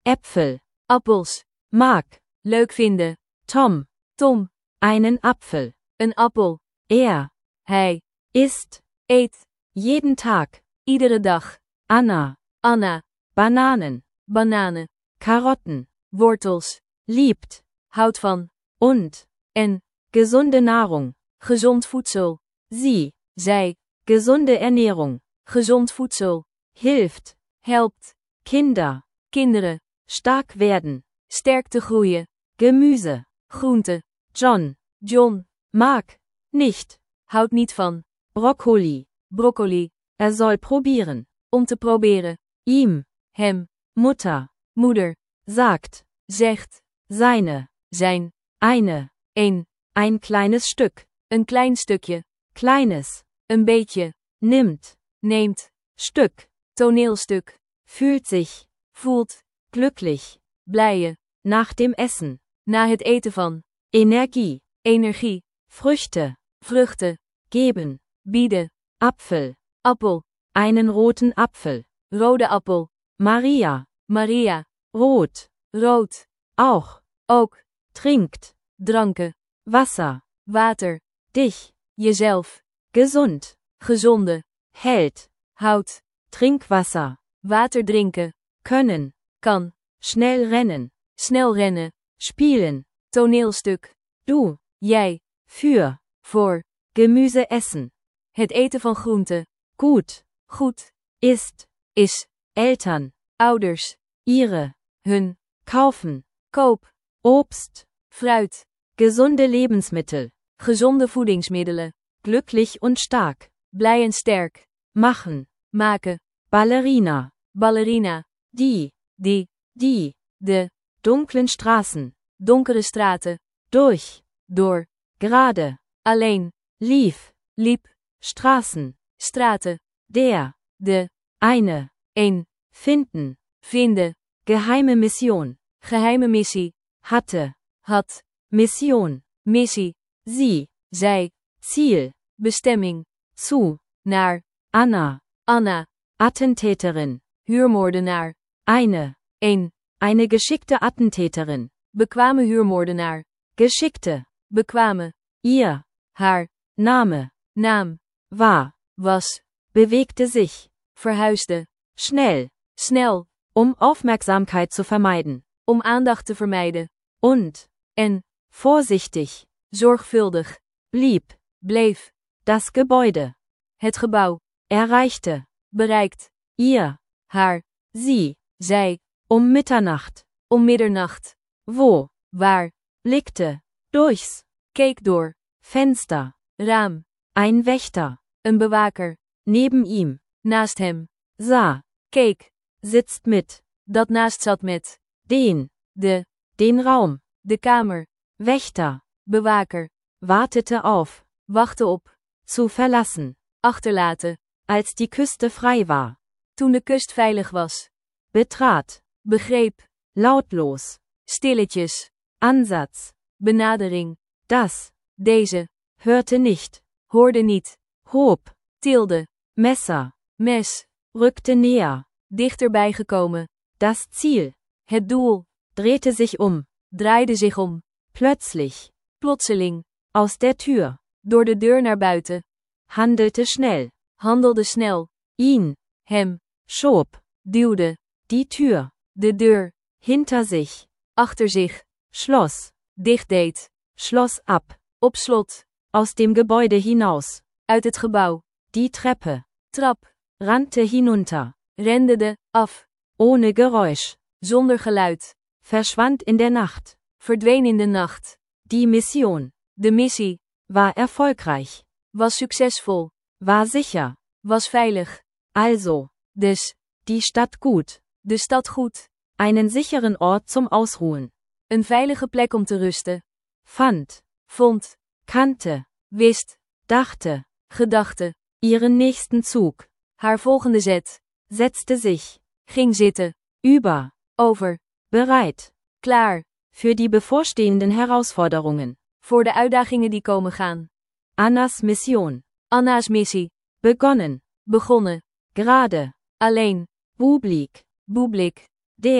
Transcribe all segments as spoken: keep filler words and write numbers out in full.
Äpfel, appels, mag, leuk vinden, Tom, Tom, einen Apfel. een appel, Er hij, isst eet, jeden Tag. iedere dag, Anna, Anna, Bananen, bananen, Karotten, wortels, liebt houdt van, und en, gesunde Nahrung. gezond voedsel, Sie, zij, gesunde Ernährung, gezond voedsel, hilft helpt, Kinder kinderen, stark werden. sterk te groeien, Gemüse. groente, John John, mag nicht houdt niet van, Brokkoli. broccoli, Er soll probieren. om te proberen, Ihm, hem, Mutter, moeder, sagt, zegt, seine, zijn, eine, een, ein kleines Stück, een klein stukje, kleines, een beetje, nimmt, neemt, Stück, toneelstuk, fühlt sich, voelt, glücklich, blije, nach dem Essen, na het eten van, Energie, energie, Früchte, vruchten, geben, bieden, Apfel, appel, einen roten Apfel, rode appel, Maria, Maria, rot, rood, auch, ook, trinkt, dranken, Wasser, water, dich, jezelf, gesund, gezonde, hält, hout, Trinkwasser, water drinken, können, kan, schnell rennen, snel rennen, spielen, toneelstuk, du, jij, für, voor, Gemüse essen, het eten van groenten, gut, goed, ist, is, Eltern, ouders, ihre, hun, kaufen, koop, Obst, fruit, gesunde Lebensmittel, gezonde voedingsmiddelen, glücklich und stark, blij en sterk, machen, maken, Ballerina, ballerina, die, die, die, de, dunklen Straßen, donkere straten, durch, door, gerade, alleen, lief, liep, Straßen, straten, der, de, eine, een, finden, vinden, geheime Mission, geheime missie, hatte, had, Mission, missie, sie, zij, Ziel, bestemming, zu, naar, Anna, Anna, Attentäterin, huurmoordenaar, eine, een, eine geschickte Attentäterin, bekwame huurmoordenaar, geschickte, bekwame, ihr, haar, Name, naam, war, was, bewegte sich, verhuisde, schnell, snel, um Aufmerksamkeit zu vermeiden, om aandacht te vermijden, und, en, vorsichtig, zorgvuldig, blieb, bleef, das Gebäude, het gebouw, erreichte, bereikt, ihr, haar, sie, zij, um Mitternacht, om middernacht, wo, waar, blickte, durchs, keek door, Fenster, raam, ein Wächter, een bewaker, neben ihm, naast hem, sah, keek, sitzt mit, dat naast zat met, den, de, den Raum, de kamer, Wächter, bewaker, wartete auf, wachtte op, zu verlassen, achterlaten, als die Küste frei war, toen de kust veilig was, betrat, begreep, lautlos, stilletjes, Ansatz, benadering, das, deze, hörte nicht, hoorde niet, hob, tilde, Messer, mes, rückte näher, dichterbij gekomen, das Ziel, het doel, drehte sich um, draaide zich om, plötzlich, plotseling, aus der Tür, door de deur naar buiten, handelte schnell, handelde snel, ihn, hem, schob, duwde, die Tür, de deur, hinter sich, achter zich, schloss, dichtdeed, schloss ab, op slot, aus dem Gebäude hinaus, uit het gebouw, die Treppe, trap, rannte hinunter, rende de, af, ohne Geräusch, zonder geluid, verschwand in der Nacht, verdween in de nacht, die Mission, de missie, war erfolgreich, was succesvol, war sicher, was veilig, also, dus, die Stadt gut, de stad goed, einen sicheren Ort zum Ausruhen, een veilige plek om te rusten, fand, vond, kannte, wist, dachte, gedachte, ihren nächsten Zug, haar volgende zet, setzte sich, ging zitten, über, over, bereit, klaar, für die bevorstehenden Herausforderungen, voor de uitdagingen die komen gaan. Annas Mission, Anna's missie, begonnen, begonnen, gerade, alleen, Bublik, boeblik, der,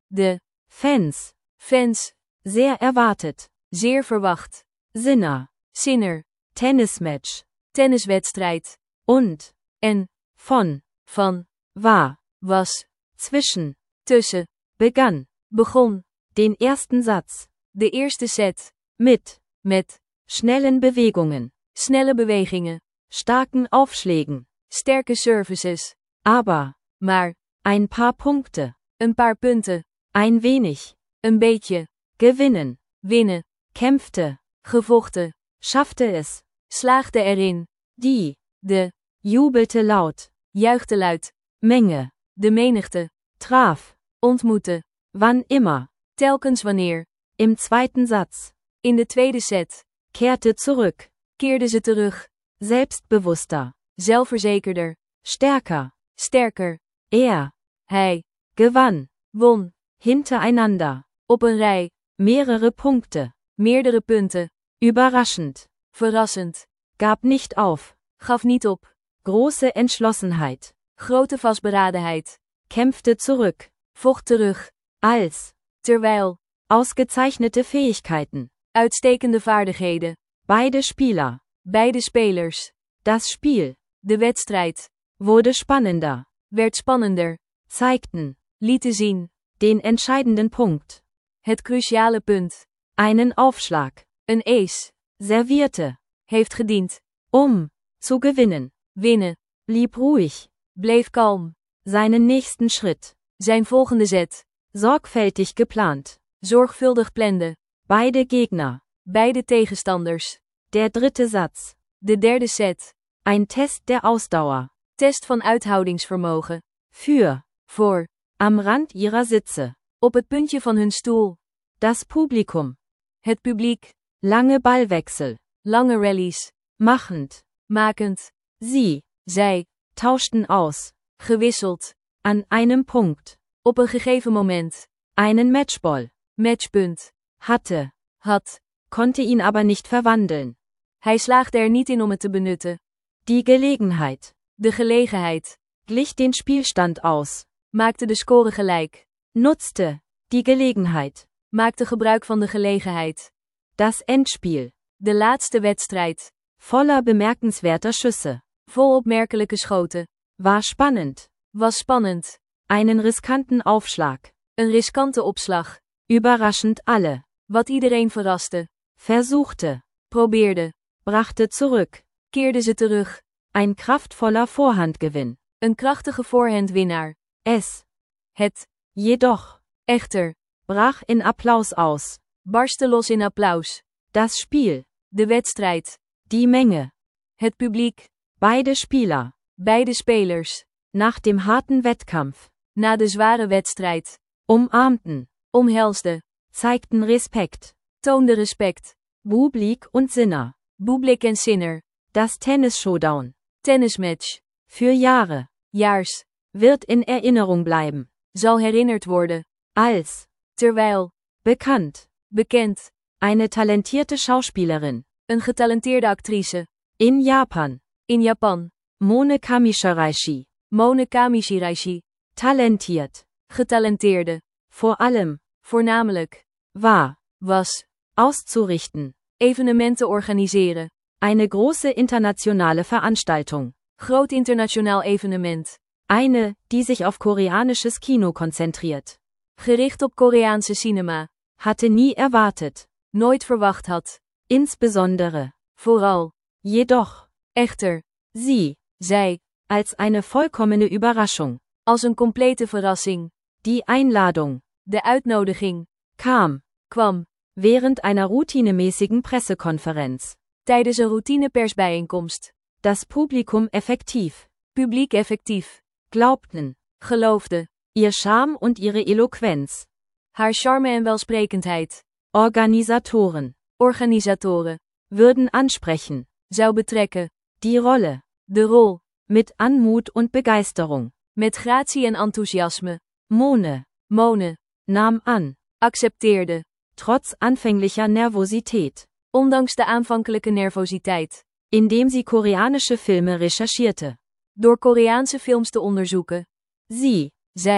De Fans. fans. Sehr erwartet. Zeer verwacht. Sinner. Sinner. Tennismatch. Tenniswedstrijd. Und. En. Von. Van. War. Was. Zwischen. Tussen. Begann. Begon. Den ersten Satz. De eerste set. Mit. Met. Schnellen Bewegungen. Snelle bewegingen. Starken Aufschlägen. Sterke services. Aber. Maar. Ein paar Punkte. Een paar punten. Ein wenig. Een beetje. Gewinnen. Winnen. Kämpfte. Gevochten. Schaffte es. Slaagde erin. Die. De. Jubelte laut. Juichte luid. Menge. De menigte. Traf. Ontmoette. Wann immer. Telkens wanneer. Im zweiten Satz. In de tweede set. Kehrte zurück. Keerde ze terug. Selbstbewusster. Zelfverzekerder. Stärker. Sterker. Er. Hij. Gewann. Won. Hintereinander. Op een rij. Mehrere Punkte. Meerdere punten. Überraschend. Verrassend. Gab nicht auf. Gaf niet op. Große Entschlossenheit. Grote vastberadenheid. Kämpfte zurück. Vocht terug. Als. Terwijl. Ausgezeichnete Fähigkeiten. Uitstekende vaardigheden. Beide Spieler. Beide spelers. Das Spiel. De wedstrijd. Wurde spannender. Werd spannender. Zeigten. Lieten zien. Den entscheidenden Punkt. Het cruciale punt. Einen Aufschlag. Een ace. Servierte. Heeft gediend. Um. Zu gewinnen. Winnen. Blieb ruhig. Bleef kalm. Seinen nächsten Schritt. Zijn volgende zet. Sorgfältig geplant. Zorgvuldig plande. Beide Gegner. Beide tegenstanders. Der dritte Satz. De derde set. Ein Test der Ausdauer. Test van uithoudingsvermogen. Für. Voor. Am Rand ihrer Sitze. Op het puntje van hun stoel. Das Publikum. Het publiek. Lange Ballwechsel. Lange rallies. Machend. Makend. Sie. Zij. Tauschten aus. Gewisseld. An einem Punkt. Op een gegeven moment. Einen Matchball. Matchpunt. Hatte. Had. Konnte ihn aber nicht verwandeln. Hij slaagde er niet in om het te benutten. Die Gelegenheit. De gelegenheid. Glich den Spielstand aus. Maakte de score gelijk. Nutzte. Die Gelegenheit. Maakte gebruik van de gelegenheid. Das Endspiel. De laatste wedstrijd. Voller bemerkenswerter Schüsse. Vol opmerkelijke schoten. War spannend. Was spannend. Einen riskanten Aufschlag. Een riskante opslag. Überraschend alle. Wat iedereen verraste. Versuchte. Probeerde. Brachte zurück. Keerde ze terug. Ein kraftvoller Vorhandgewinn. Een krachtige voorhandwinnaar. Es. Het. Jedoch. Echter. Brach in Applaus aus. Barstte los in applaus. Das Spiel. De wedstrijd. Die Menge. Het publiek. Beide Spieler. Beide spelers. Nach dem harten Wettkampf. Na de zware wedstrijd. Umarmten. Omhelsde. Zeigten Respekt. Toonde respect. Publik und Sinner. Publiek en Sinner. Das Tennis-Showdown. Tennismatch. Für Jahre. Jaars. Wird in Erinnerung bleiben. Zal herinnerd worden. Als. Terwijl. Bekannt. Bekend. Eine talentierte Schauspielerin. Een getalenteerde actrice. In Japan. In Japan. Mone Kamishiraishi. Mone Kamishiraishi. Talentiert. Getalenteerde. Vor allem. Voornamelijk. War. Was. Auszurichten. Evenementen organiseren. Eine große internationale Veranstaltung. Groot internationaal evenement. Eine, die sich auf koreanisches Kino konzentriert. Gericht op Koreaanse cinema. Hatte nie erwartet. Nooit verwacht had. Insbesondere. Vooral. Jedoch. Echter. Sie. Zij. Als eine vollkommene Überraschung. Als een complete verrassing. Die Einladung. De uitnodiging. Kam. Kwam. Während einer routinemäßigen Pressekonferenz. Tijdens een routine persbijeenkomst. Das Publikum effektiv. Publiek effectief. Glaubten. Geloofde. Ihr Charme und ihre Eloquenz. Haar charme en welsprekendheid. Organisatoren. Organisatoren. Würden ansprechen. Zou betrekken. Die Rolle. De rol. Mit Anmut und Begeisterung. Met gratie en enthousiasme. Mone. Mone. Nahm an. Accepteerde. Trotz anfänglicher Nervosität. Ondanks de aanvankelijke nervositeit. Indem sie koreanische Filme recherchierte. Door Koreaanse films te onderzoeken. Sie. Zij.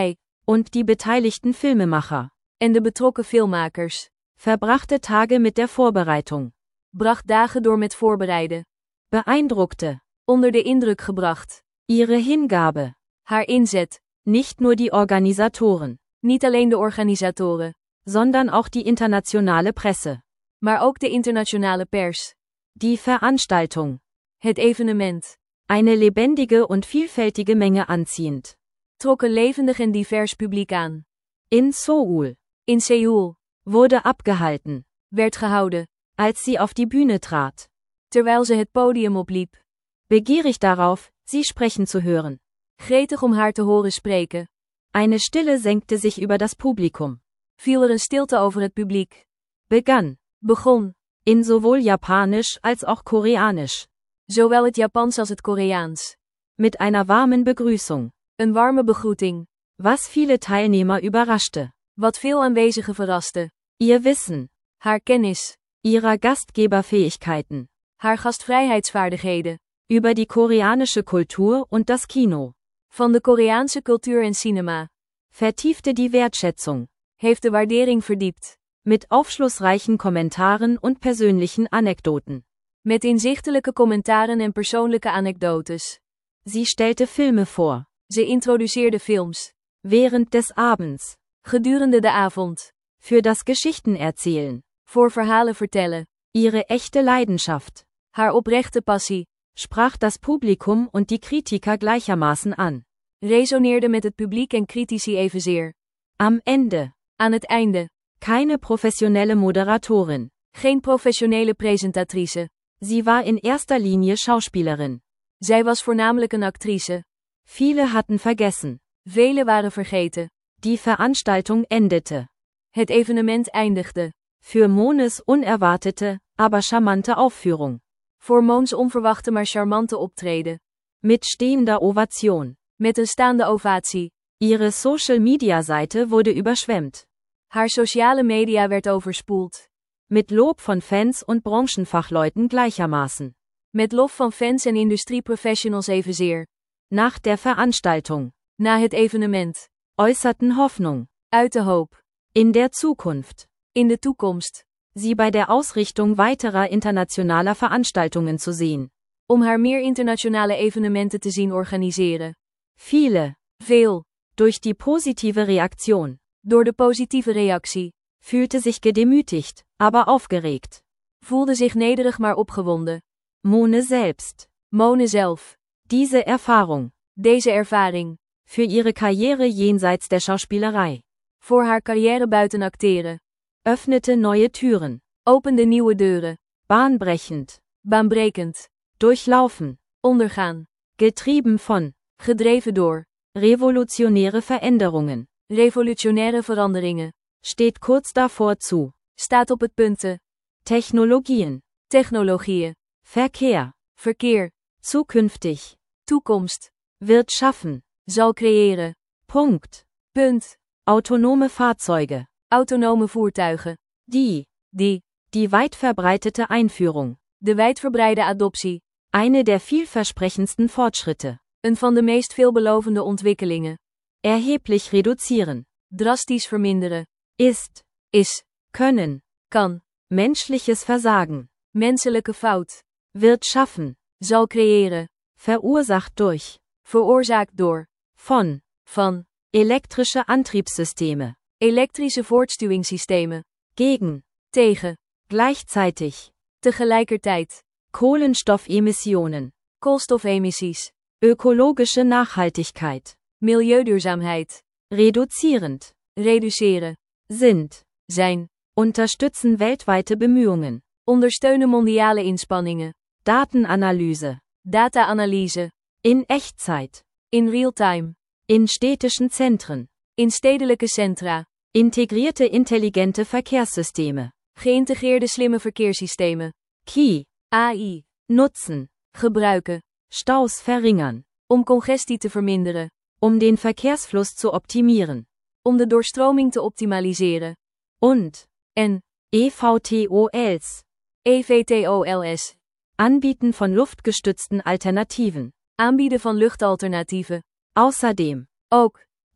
Und die beteiligten Filmemacher. En de betrokken filmmakers. Verbrachte Tage mit der Vorbereitung. Bracht dagen door met voorbereiden. Beeindruckte. Onder de indruk gebracht. Ihre Hingabe. Haar inzet. Nicht nur die Organisatoren. Niet alleen de organisatoren. Sondern auch die internationale Presse. Maar ook de internationale pers. Die Veranstaltung. Het evenement. Eine lebendige und vielfältige Menge anziehend. Trok een levendig en divers publiek aan. In Seoul. In Seoul. Wurde abgehalten. Werd gehouden. Als sie auf die Bühne trat. Terwijl ze het podium opliep. Begierig darauf, sie sprechen zu hören. Gretig om haar te horen spreken. Eine Stille senkte sich über das Publikum. Viel er een stilte over het publiek. Begann. Begon. In sowohl Japanisch als auch Koreanisch. Zowel het Japans als het Koreaans. Mit einer warmen Begrüßung. Een warme begroeting. Was viele Teilnehmer überraschte. Wat veel aanwezigen verraste. Ihr Wissen. Haar kennis. Ihrer Gastgeberfähigkeiten. Haar gastvrijheidsvaardigheden. Über die koreanische Kultur und das Kino. Van de Koreaanse cultuur en cinema. Vertiefte die Wertschätzung. Heeft de waardering verdiept. Mit aufschlussreichen Kommentaren und persönlichen Anekdoten. Met inzichtelijke commentaren en persoonlijke anekdotes. Sie stellte Filme vor. Ze introduceerde films. Während des Abends. Gedurende de avond. Für das Geschichtenerzählen. Voor verhalen vertellen. Ihre echte Leidenschaft. Haar oprechte passie. Sprach das Publikum und die Kritiker gleichermaßen an. Resoneerde met het publiek en critici evenzeer. Am Ende. Aan het einde. Keine professionelle Moderatorin. Geen professionele presentatrice. Sie war in erster Linie Schauspielerin. Zij was voornamelijk een actrice. Viele hatten vergessen. Velen waren vergeten. Die Veranstaltung endete. Het evenement eindigde. Für Mones unerwartete, aber charmante Aufführung. Voor Moons onverwachte maar charmante optreden. Mit stehender Ovation. Met een staande ovatie. Ihre Social-Media-Seite wurde überschwemmt. Haar sociale media werd overspoeld. Mit Lob von Fans und Branchenfachleuten gleichermaßen. Met lof van fans en industrieprofessionals evenzeer. Nach der Veranstaltung. Na het evenement. Äußerten Hoffnung. Uit de hoop. In der Zukunft. In de toekomst. Sie bei der Ausrichtung weiterer internationaler Veranstaltungen zu sehen. Om haar meer internationale evenementen te zien organiseren. Viele. Veel. Durch die positive Reaktion. Door de positieve reactie. Fühlte sich gedemütigt, aber aufgeregt. Voelde zich nederig maar opgewonden. Mone selbst. Mone zelf. Diese Erfahrung. Deze ervaring. Für ihre Karriere jenseits der Schauspielerei. Voor haar carrière buiten acteren. Öffnete neue Türen. Opende nieuwe deuren. Bahnbrechend. Baanbrekend. Durchlaufen. Ondergaan. Getrieben von. Gedreven door. Revolutionäre Veränderungen. Revolutionaire veranderingen. Steht kurz davor zu. Staat op het punt te. Technologien. Technologieën. Verkehr. Verkeer. Zukünftig. Toekomst. Wird schaffen. Zal creëren. Punkt. Punt. Autonome Fahrzeuge. Autonome voertuigen. Die. Die. Die weit verbreitete Einführung. De wijdverbreide adoptie. Eine der vielversprechendsten Fortschritte. Een van de meest veelbelovende ontwikkelingen. Erheblich reduzieren. Drastisch verminderen. Ist. Is. Können. Kan. Menschliches Versagen. Menselijke fout. Wird schaffen. Zal creëren. Verursacht durch. Veroorzaakt door. Von. Van. Elektrische Antriebssysteme. Elektrische voortstuwingssystemen. Gegen. Tegen. Gleichzeitig. Tegelijkertijd. Kohlenstoffemissionen. Koolstofemissies. Ökologische Nachhaltigkeit. Milieuduurzaamheid. Reduzierend. Reduceren. Sind. Zijn. Unterstützen weltweite Bemühungen. Ondersteunen mondiale inspanningen. Datenanalyse. Data-analyse. In Echtzeit. In real-time. In städtischen Zentren. In stedelijke centra. Integrierte intelligente Verkehrssysteme. Geïntegreerde slimme verkeerssystemen. Key. A I. Nutzen. Gebruiken. Staus verringern. Om congestie te verminderen. Um den Verkehrsfluss zu optimieren. Om de doorstroming te optimaliseren. Und. En. E V T O Ls. E V T O L S. Anbieten von luftgestützten Alternativen. Aanbieden van luchtalternatieven. Außerdem. Ook.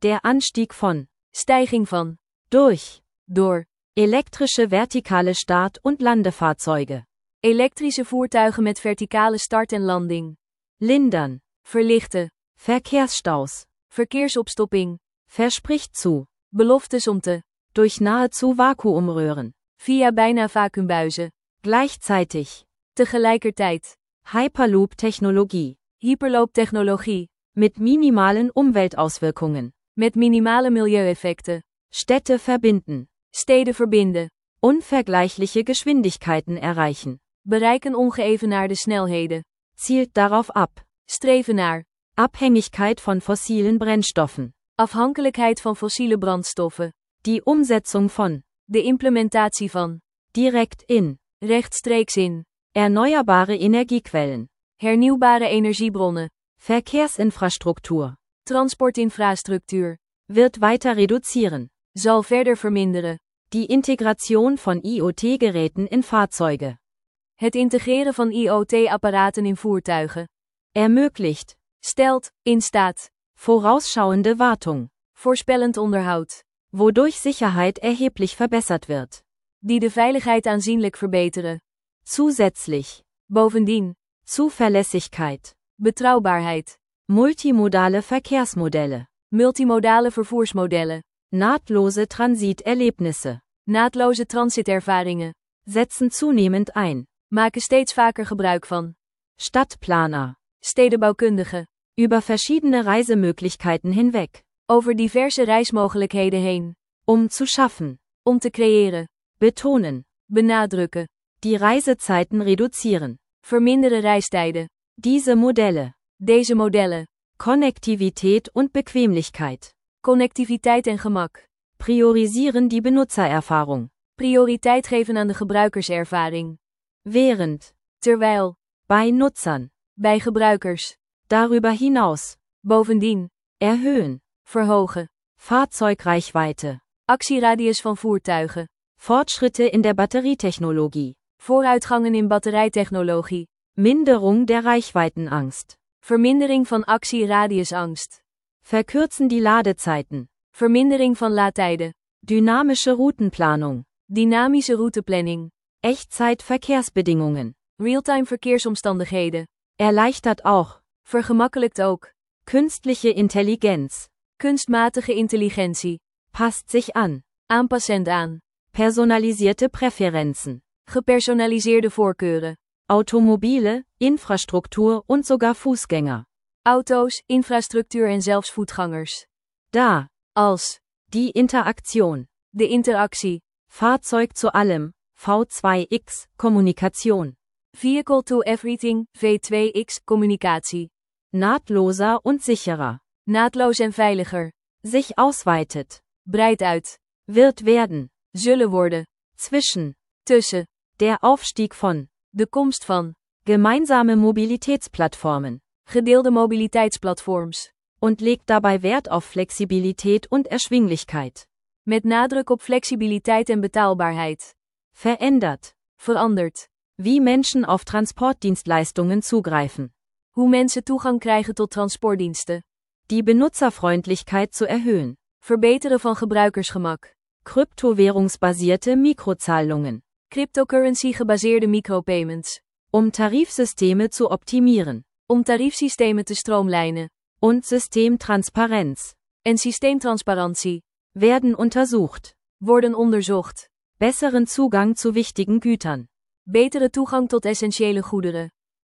Der Anstieg von. Stijging van. Durch. Door. Elektrische vertikale Start- und Landefahrzeuge. Elektrische voertuigen met verticale start en landing. Lindern. Verlichten. Verkehrsstaus. Verkeersopstopping. Verspricht zu. Beloftes om te. Durch nahezu Vakuumröhren. Via bijna vacuümbuizen. Gleichzeitig. Tegelijkertijd. Hyperloop-Technologie. Hyperlooptechnologie. Mit minimalen Umweltauswirkungen. Met minimale milieueffecten. Städte verbinden. Steden verbinden. Unvergleichliche Geschwindigkeiten erreichen. Bereiken ongeëvenaarde snelheden. Zielt darauf ab. Streven naar. Abhängigkeit von fossilen Brennstoffen. Afhankelijkheid van fossiele brandstoffen. Die Umsetzung von. De implementatie van. Direkt in. Rechtstreeks in. Erneuerbare Energiequellen. Hernieuwbare energiebronnen. Verkehrsinfrastruktur. Transportinfrastructuur. Wird weiter reduzieren. Zal verder verminderen. Die Integration von I O T-Geräten in Fahrzeuge. Het integreren van I O T-apparaten in voertuigen. Ermöglicht. Stelt, in staat. Vorausschauende Wartung. Voorspellend onderhoud. Wodurch Sicherheit erheblich verbessert wird. Die de veiligheid aanzienlijk verbeteren. Zusätzlich. Bovendien. Zuverlässigkeit. Betrouwbaarheid. Multimodale Verkehrsmodelle. Multimodale vervoersmodellen. Nahtlose Transiterlebnisse. Naadloze transitervaringen. Setzen zunehmend ein. Maken steeds vaker gebruik van. Stadtplaner. Stedenbouwkundige. Über verschiedene Reisemöglichkeiten hinweg. Over diverse reismogelijkheden heen. Um zu schaffen. Om te creëren. Betonen. Benadrukken. Die Reisezeiten reduzieren. Verminderen reistijden. Diese Modelle. Deze modellen. Konnektivität und Bequemlichkeit. Connectiviteit en gemak. Priorisieren die Benutzererfahrung. Prioriteit geven aan de gebruikerservaring. Während. Terwijl. Bei Nutzern. Bij gebruikers. Darüber hinaus. Bovendien. Erhöhen. Verhogen. Fahrzeugreichweite. Actieradius van voertuigen. Fortschritte in der Batterietechnologie. Vooruitgangen in batterijtechnologie. Minderung der Reichweitenangst. Vermindering van actieradiusangst. Verkürzen die Ladezeiten. Vermindering van laadtijden. Dynamische Routenplanung. Dynamische routeplanning. Echtzeitverkehrsbedingungen. Realtime verkeersomstandigheden. Erleichtert auch. Vergemakkelijkt ook. Künstliche Intelligenz. Kunstmatige intelligentie. Passt sich an. Aanpassend aan. Personalisierte Präferenzen. Gepersonaliseerde voorkeuren. Automobile, Infrastruktur und sogar Fußgänger. Auto's, infrastructuur en zelfs voetgangers. Da. Als. Die Interaktion. De interactie. Fahrzeug zu allem. V zwei X, Kommunikation. Vehicle to everything, V twee X, communicatie. Nahtloser und sicherer. Naadloos en veiliger. Sich ausweitet. Breidt uit. Wird werden. Zullen worden. Zwischen. Tussen. Der Aufstieg von. De komst van. Gemeinsame Mobilitätsplattformen. Gedeelde mobiliteitsplatforms. Und legt dabei Wert auf Flexibilität und Erschwinglichkeit. Met nadruk op flexibiliteit en betaalbaarheid. Verändert. Verandert. Wie Menschen auf Transportdienstleistungen zugreifen. Hoe mensen toegang krijgen tot transportdiensten. Die Benutzerfreundlichkeit zu erhöhen. Verbeteren van gebruikersgemak. Kryptowährungsbasierte Mikrozahlungen. Cryptocurrency-gebaseerde micropayments. Um Tarifsysteme zu optimieren. Om tariefsystemen te stroomlijnen. Und Systemtransparenz. En systeemtransparantie. Werden untersucht. Worden onderzocht. Besseren Zugang zu wichtigen Gütern. Betere toegang tot essentiële goederen.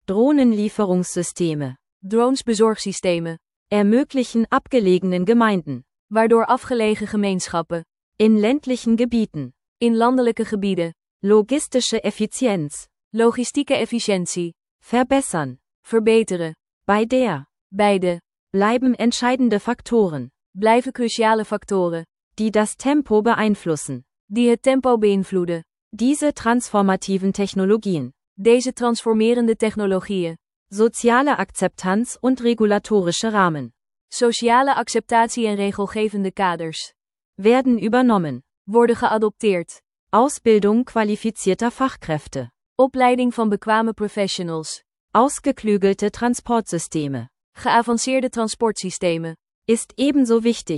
Drohnenlieferungssysteme. Dronesbezorgsystemen. Ermöglichen abgelegenen Gemeinden. Waardoor afgelegen gemeenschappen. In ländlichen Gebieten. In landelijke gebieden. Logistische Effizienz. Logistieke efficiëntie. Verbessern. Verbeteren. Bei der. Beide. Bleiben entscheidende Faktoren. Blijven cruciale factoren. Die das Tempo beeinflussen. Die het tempo beïnvloeden. Diese transformativen Technologien. Deze transformerende technologieën. Soziale Akzeptanz und regulatorische Rahmen. Sociale acceptatie en regelgevende kaders. Werden übernommen. Worden geadopteerd. Ausbildung qualifizierter Fachkräfte. Opleiding van bekwame professionals. Ausgeklügelte Transportsysteme. Geavanceerde transportsystemen. Ist ebenso wichtig.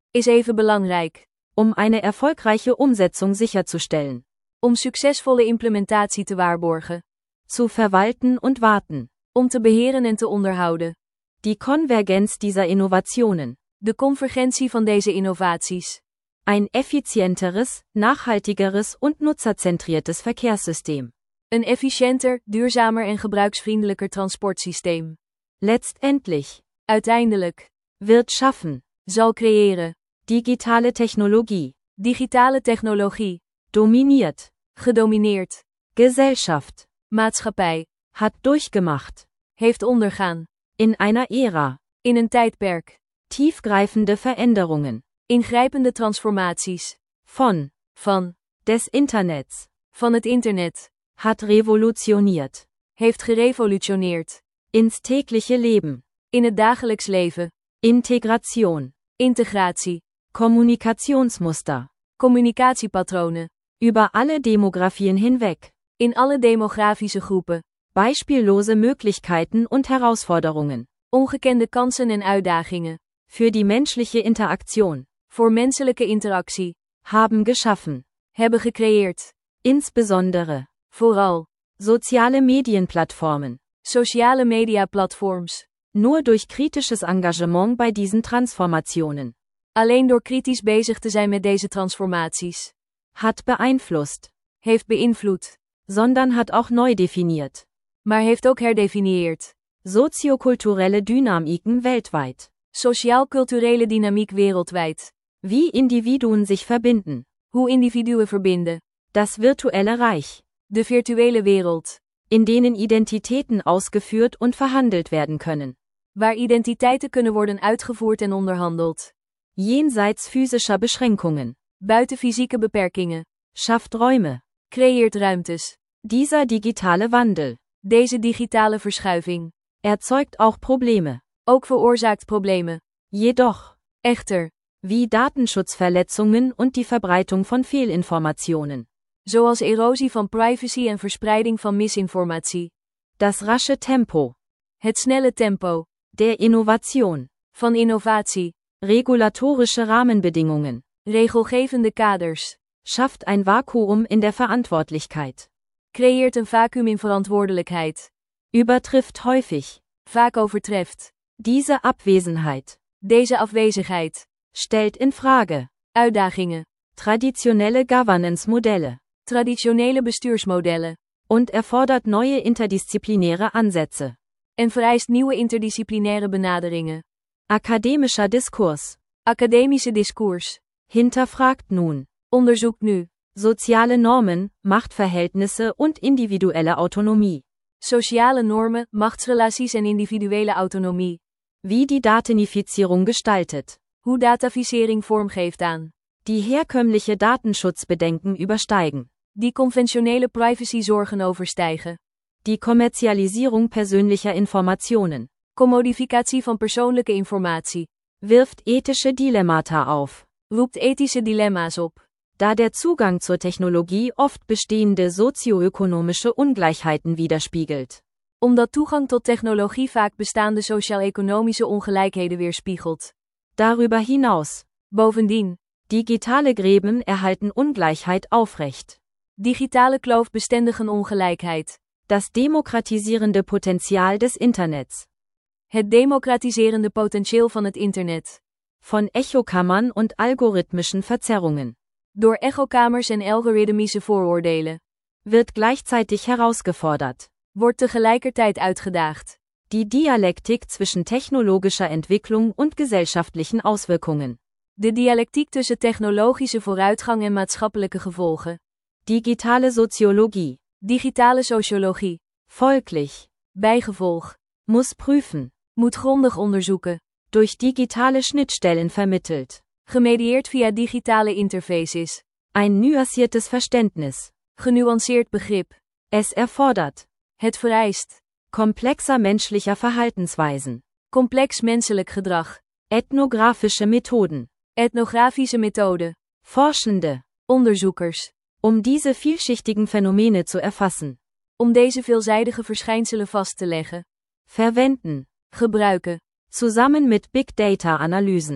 is even belangrijk. Um eine erfolgreiche Umsetzung sicherzustellen. Om succesvolle implementatie te waarborgen. Zu verwalten und warten. Om te beheren en te onderhouden. Die Konvergenz dieser Innovationen. De convergentie van deze innovaties. Ein effizienteres, nachhaltigeres und nutzerzentriertes Verkehrssystem. Een efficiënter, duurzamer en gebruiksvriendelijker transportsysteem. Letztendlich. Uiteindelijk. Wird schaffen. Zal creëren. Digitale Technologie. Digitale technologie. Dominiert. Gedomineerd. Gesellschaft. Maatschappij. Hat durchgemacht. Heeft ondergaan. In einer Ära. In een tijdperk. Tiefgreifende Veränderungen. Ingrijpende transformaties. Von. Van. Des Internets. Van het internet. Hat revolutioniert. Heeft gerevolutioneerd. Ins tägliche Leben. In het dagelijks leven. Integration. Integratie. Kommunikationsmuster. Communicatiepatronen. Über alle Demografien hinweg. In alle demografische groepen. Beispiellose Möglichkeiten und Herausforderungen. Ongekende kansen en uitdagingen. Für die menschliche Interaktion. Voor menselijke interactie. Haben geschaffen. Hebben gecreëerd. Insbesondere. Vooral. Soziale Medienplattformen. Sociale media platforms. Nur durch kritisches Engagement bei diesen Transformationen. Alleen door kritisch bezig te zijn met deze transformaties. Hat beeinflusst. Heeft beïnvloed. Sondern hat auch neu definiert. Maar heeft ook herdefinieerd. Soziokulturelle Dynamiken weltweit. Sociaal-culturele dynamiek wereldwijd. Wie Individuen sich verbinden. Hoe individuen verbinden. Das virtuelle Reich. De virtuele wereld. In denen Identitäten ausgeführt und verhandelt werden können. Waar identiteiten kunnen worden uitgevoerd en onderhandeld. Jenseits physischer Beschränkungen. Buiten fysieke beperkingen. Schafft Räume. Creëert ruimtes. Dieser digitale Wandel. Deze digitale verschuiving. Erzeugt auch Probleme. Ook veroorzaakt problemen. Jedoch. Echter. Wie Datenschutzverletzungen und die Verbreitung von Fehlinformationen. Zoals erosie van privacy en verspreiding van misinformatie. Das rasche Tempo. Het snelle tempo. Der Innovation. Van innovatie. Regulatorische Rahmenbedingungen. Regelgevende kaders. Schafft ein Vakuum in der Verantwortlichkeit. Creëert een vacuüm in verantwoordelijkheid. Übertrifft häufig. Vaak overtreft. Diese Abwesenheit. Deze afwezigheid. Stellt in Frage. Uitdagingen. Traditionelle Governance-Modelle. Traditionele bestuursmodellen. Und erfordert neue interdisziplinäre Ansätze. En vereist nieuwe interdisciplinaire benaderingen. Akademischer Diskurs. Academische discours. Hinterfragt nun. Onderzoekt nu. Soziale Normen, Machtverhältnisse und individuelle Autonomie. Sociale normen, machtsrelaties en individuele autonomie. Wie die Datenifizierung gestaltet. Hoe dataficering vormgeeft aan. Die herkömmliche Datenschutzbedenken übersteigen. Die conventionele privacyzorgen overstijgen. Die Kommerzialisierung persönlicher Informationen. Commodificatie van persoonlijke informatie. Wirft ethische Dilemmata auf. Roept ethische dilemma's op. Da der Zugang zur Technologie oft bestehende sozioökonomische Ungleichheiten widerspiegelt. Omdat toegang tot technologie vaak bestaande sociaal-economische ongelijkheden weerspiegelt. Darüber hinaus. Bovendien. Digitale Gräben erhalten Ungleichheit aufrecht. Digitale kloof bestendigen ongelijkheid. Das demokratisierende Potenzial des Internets. Het democratiserende potentieel van het internet. Von Echokammern und algorithmischen Verzerrungen. Door echokamers en algoritmische vooroordelen. Wird gleichzeitig herausgefordert. Wordt tegelijkertijd uitgedaagd. Die Dialektik zwischen technologischer Entwicklung und gesellschaftlichen Auswirkungen. De dialectiek tussen technologische vooruitgang en maatschappelijke gevolgen. Digitale Soziologie. Digitale sociologie. Folglich. Bijgevolg. Muss prüfen. Moet grondig onderzoeken. Durch digitale Schnittstellen vermittelt. Gemedieerd via digitale interfaces. Ein nuanciertes Verständnis. Genuanceerd begrip. Es erfordert. Het vereist. Komplexer menschlicher Verhaltensweisen. Complex menselijk gedrag. Ethnografische Methoden. Ethnografische Methode. Forschende. Onderzoekers. Um diese vielschichtigen Phänomene zu erfassen. Om deze veelzijdige verschijnselen vast te leggen. Verwenden. Gebruiken. Zusammen mit Big Data Analysen.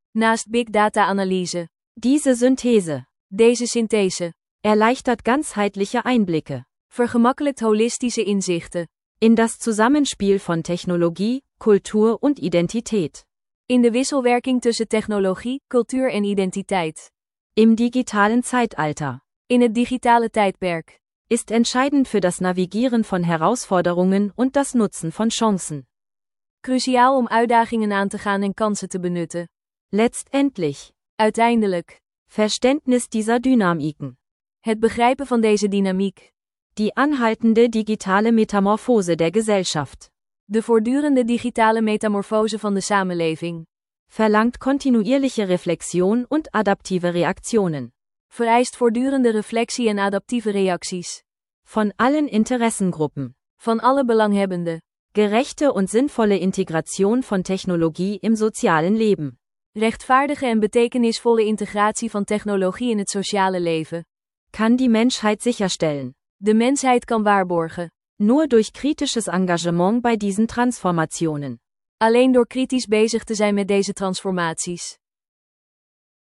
naast big data-analyse. Diese Synthese Deze synthese erleichtert ganzheitliche Einblicke vergemakkelijkt holistische inzichten in das Zusammenspiel von Technologie, Kultur und Identität. in de wisselwerking tussen technologie, cultuur en identiteit. Im digitalen Zeitalter In het digitale tijdperk ist entscheidend für das Navigieren von Herausforderungen und das Nutzen von Chancen. cruciaal om uitdagingen aan te gaan en kansen te benutten. Letztendlich Uiteindelijk Verständnis dieser Dynamiken, het begrijpen van deze dynamiek, die anhaltende digitale Metamorphose der Gesellschaft, de voortdurende digitale metamorfose van de samenleving, verlangt kontinuierliche Reflexion und adaptive Reaktionen vereist voortdurende reflectie en adaptieve reacties von allen Interessengruppen. van alle belanghebbenden. Gerechte und sinnvolle Integration von Technologie im sozialen Leben. Rechtvaardige en betekenisvolle integratie van technologie in het sociale leven. Kann die Menschheit sicherstellen. De mensheid kan waarborgen. Nur durch kritisches Engagement bei diesen Transformationen. Alleen door kritisch bezig te zijn met deze transformaties.